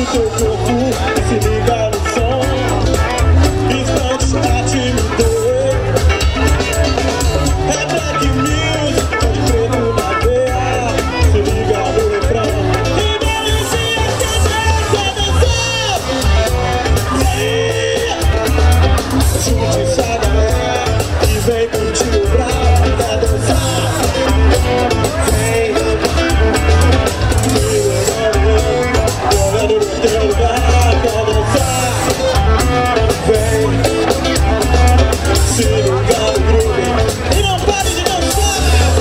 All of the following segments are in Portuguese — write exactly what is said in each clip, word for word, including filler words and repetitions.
o teu corpo e se liga no som. Instantes pra te me doer. É black music, pode preto na veia. Se liga no refrão. E Maurício quer dançar. Junte essa galera e vem curtir o brau pra dançar. Vem, correndo no teu lugar pra dançar. Vem, se liga no groove e não pare de dançar.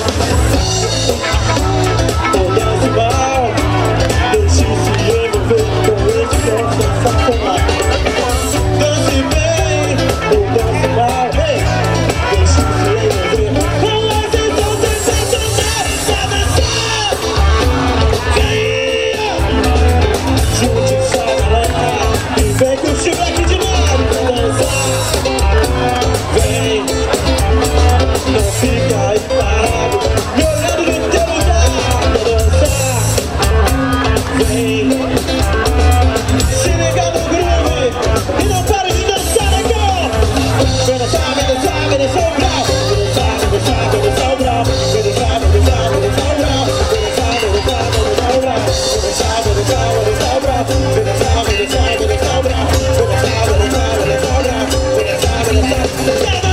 Ou dance mal, deixe se envolver com esse som sensacional. Dance bem, ou dance mal, hey, deixe se envolver com esse som sensacional. Pra dançar. Junte essa galera e vem curtir aqui de lado pra dançar. Vem, não fica aí parado, me olhando no teu lugar pra dançar. Vem, se liga no groove e não para de dançar, negão. Vem dançar, vem dançar, vem dançar o brau. Vem dançar, vem dançar, vem dançar o brau. Vem dançar, vem dançar, vem dançar o brau. Vem dançar, vem dançar, vem dançar o brau. Vem dançar, vem dançar, vem dançar o brau. Vem dançar, vem dançar, vem dançar o brau. Vem dançar, vem dançar, vem dançar o brau. Vem dançar, vem dançar, vem dançar.